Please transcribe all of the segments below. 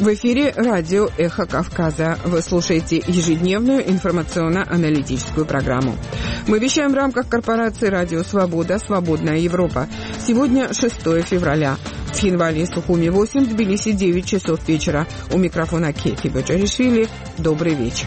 В эфире радио «Эхо Кавказа». Вы слушаете ежедневную информационно-аналитическую программу. Мы вещаем в рамках корпорации «Радио Свобода. Свободная Европа». Сегодня 6 февраля. В Цхинвале и Сухуми 8, в Тбилиси 9 часов вечера. У микрофона Кети Баджаришвили. Добрый вечер.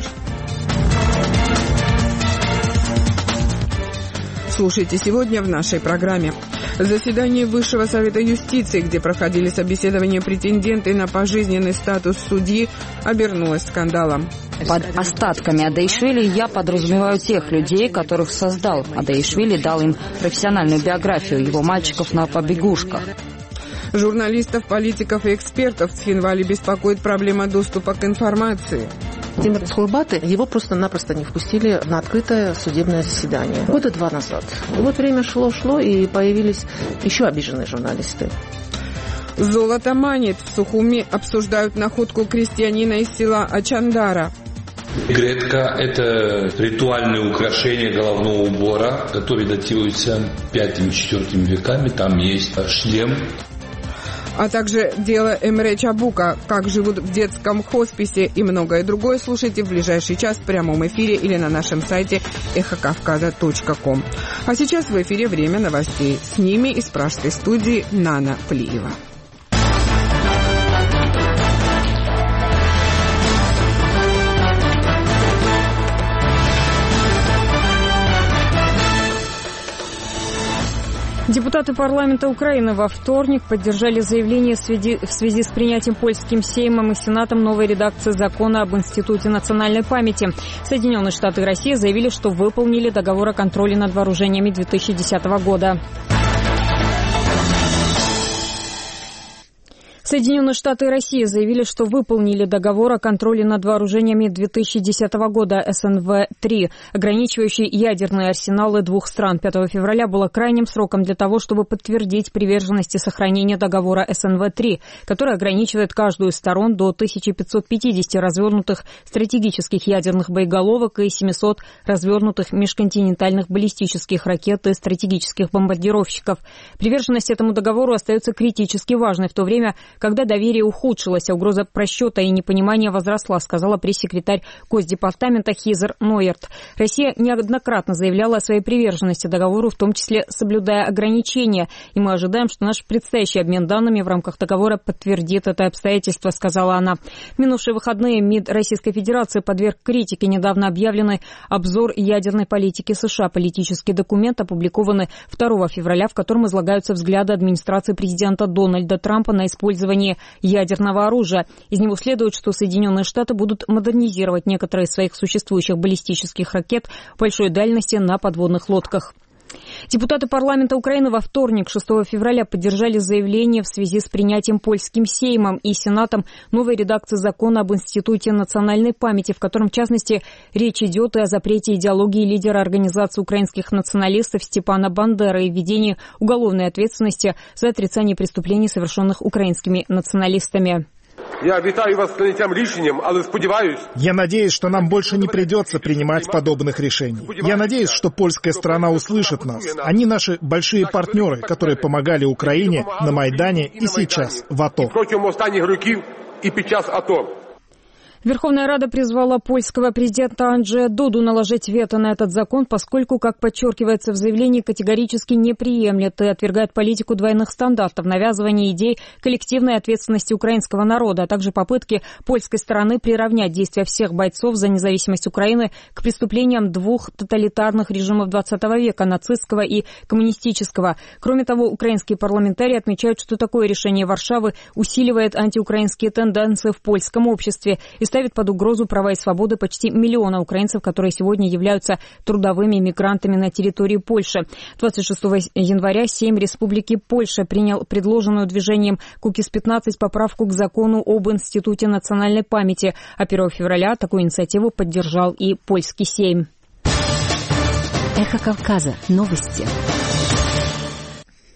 Слушайте сегодня в нашей программе. Заседание Высшего Совета юстиции, где проходили собеседования претенденты на пожизненный статус судьи, обернулось скандалом. Под остатками Адаишвили я подразумеваю тех людей, которых создал. Адаишвили дал им профессиональную биографию его мальчиков на побегушках. Журналистов, политиков и экспертов в Цхинвале беспокоит проблема доступа к информации. Тимур Цхойбаты, его просто-напросто не впустили на открытое судебное заседание. Года 2 назад. И вот время шло, и появились еще обиженные журналисты. Золото манит. В Сухуми обсуждают находку крестьянина из села Ачандара. Гретка – это ритуальное украшение головного убора, который датируется 5-4 веками. Там есть шлем. А также дело Эмре Чабука, как живут в детском хосписе и многое другое слушайте в ближайший час в прямом эфире или на нашем сайте эхокавказа.ком. А сейчас в эфире время новостей. С ними из пражской студии Нана Плиева. Депутаты парламента Украины во вторник поддержали заявление в связи с принятием польским Сеймом и Сенатом новой редакции закона об Институте национальной памяти. Соединенные Штаты и Россия заявили, что выполнили договор о контроле над вооружениями 2010 года. Соединенные Штаты и Россия заявили, что выполнили договор о контроле над вооружениями 2010 года СНВ-3, ограничивающий ядерные арсеналы двух стран. 5 февраля было крайним сроком для того, чтобы подтвердить приверженность и сохранение договора СНВ-3, который ограничивает каждую из сторон до 1550 развернутых стратегических ядерных боеголовок и 700 развернутых межконтинентальных баллистических ракет и стратегических бомбардировщиков. Приверженность этому договору остается критически важной в то время, когда доверие ухудшилось, а угроза просчета и непонимания возросла, сказала пресс-секретарь Госдепартамента Хизер Нойерт. Россия неоднократно заявляла о своей приверженности договору, в том числе соблюдая ограничения. И мы ожидаем, что наш предстоящий обмен данными в рамках договора подтвердит это обстоятельство, сказала она. В минувшие выходные МИД Российской Федерации подверг критике недавно объявленный обзор ядерной политики США. Политический документ опубликованный 2 февраля, в котором излагаются взгляды администрации президента Дональда Трампа на использование ядерного оружия. Из него следует, что Соединенные Штаты будут модернизировать некоторые из своих существующих баллистических ракет большой дальности на подводных лодках. Депутаты парламента Украины во вторник, 6 февраля, поддержали заявление в связи с принятием польским Сеймом и Сенатом новой редакции закона об Институте национальной памяти, в котором, в частности, речь идет и о запрете идеологии лидера организации украинских националистов Степана Бандеры и введении уголовной ответственности за отрицание преступлений, совершенных украинскими националистами. Я вітаю вас з прийняттям рішенням, але сподіваюсь... Я надеюсь, что нам больше не придется принимать подобных решений. Я надеюсь, что польская сторона услышит нас. Они наши большие партнеры, которые помогали Украине на Майдане и сейчас в АТО. Протягом останніх років і під час АТО. Верховная Рада призвала польского президента Анджея Дуду наложить вето на этот закон, поскольку, как подчеркивается в заявлении, категорически не приемлет и отвергает политику двойных стандартов, навязывание идей коллективной ответственности украинского народа, а также попытки польской стороны приравнять действия всех бойцов за независимость Украины к преступлениям двух тоталитарных режимов 20 века, нацистского и коммунистического. Кроме того, украинские парламентарии отмечают, что такое решение Варшавы усиливает антиукраинские тенденции в польском обществе и ставит под угрозу права и свободы почти миллиона украинцев, которые сегодня являются трудовыми мигрантами на территории Польши. 26 января Сейм Республики Польша принял предложенную движением Кукис-15 поправку к закону об Институте национальной памяти, а 1 февраля такую инициативу поддержал и польский Сейм. Эхо Кавказа. Новости.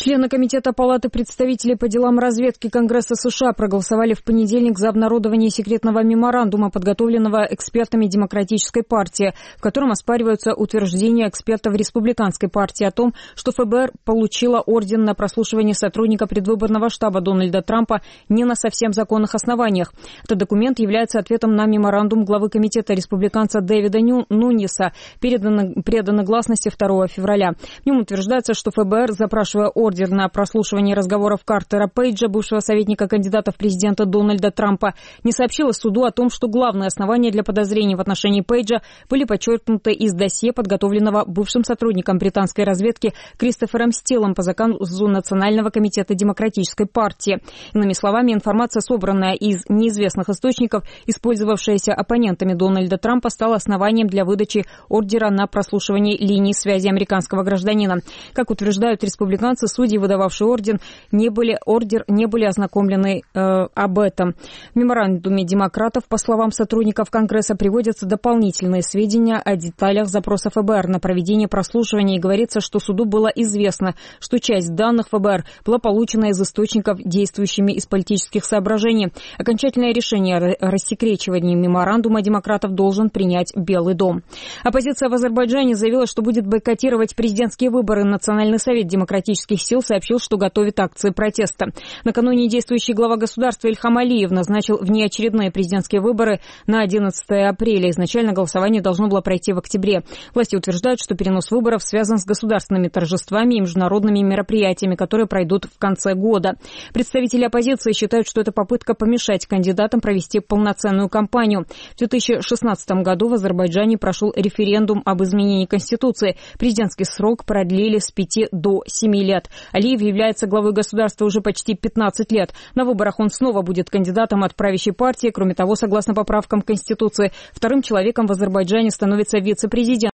Члены Комитета Палаты представителей по делам разведки Конгресса США проголосовали в понедельник за обнародование секретного меморандума, подготовленного экспертами Демократической партии, в котором оспариваются утверждения экспертов Республиканской партии о том, что ФБР получила ордер на прослушивание сотрудника предвыборного штаба Дональда Трампа не на совсем законных основаниях. Этот документ является ответом на меморандум главы комитета республиканца Дэвида Нунеса, преданный гласности 2 февраля. В нем утверждается, что ФБР, запрашивая ордер на прослушивание разговоров Картера Пейджа, бывшего советника кандидата в президента Дональда Трампа, не сообщила суду о том, что главные основания для подозрений в отношении Пейджа были подчеркнуты из досье, подготовленного бывшим сотрудником британской разведки Кристофером Стилом по заказу Национального комитета Демократической партии. Иными словами, информация, собранная из неизвестных источников, использовавшаяся оппонентами Дональда Трампа, стала основанием для выдачи ордера на прослушивание линий связи американского гражданина. Как утверждают республиканцы, судьи, выдававшие ордер, не были ознакомлены об этом. В меморандуме демократов, по словам сотрудников Конгресса, приводятся дополнительные сведения о деталях запроса ФБР на проведение прослушивания, и говорится, что суду было известно, что часть данных ФБР была получена из источников, действующими из политических соображений. Окончательное решение о рассекречивании меморандума демократов должен принять Белый дом. Оппозиция в Азербайджане заявила, что будет бойкотировать президентские выборы. Национальный совет демократических сил сообщил, что готовит акции протеста. Накануне действующий глава государства Ильхам Алиев назначил внеочередные президентские выборы на 11 апреля. Изначально голосование должно было пройти в октябре. Власти утверждают, что перенос выборов связан с государственными торжествами и международными мероприятиями, которые пройдут в конце года. Представители оппозиции считают, что это попытка помешать кандидатам провести полноценную кампанию. В 2016 году в Азербайджане прошел референдум об изменении Конституции. Президентский срок продлили с 5 до 7 лет. Алиев является главой государства уже почти 15 лет. На выборах он снова будет кандидатом от правящей партии. Кроме того, согласно поправкам Конституции, вторым человеком в Азербайджане становится вице-президент.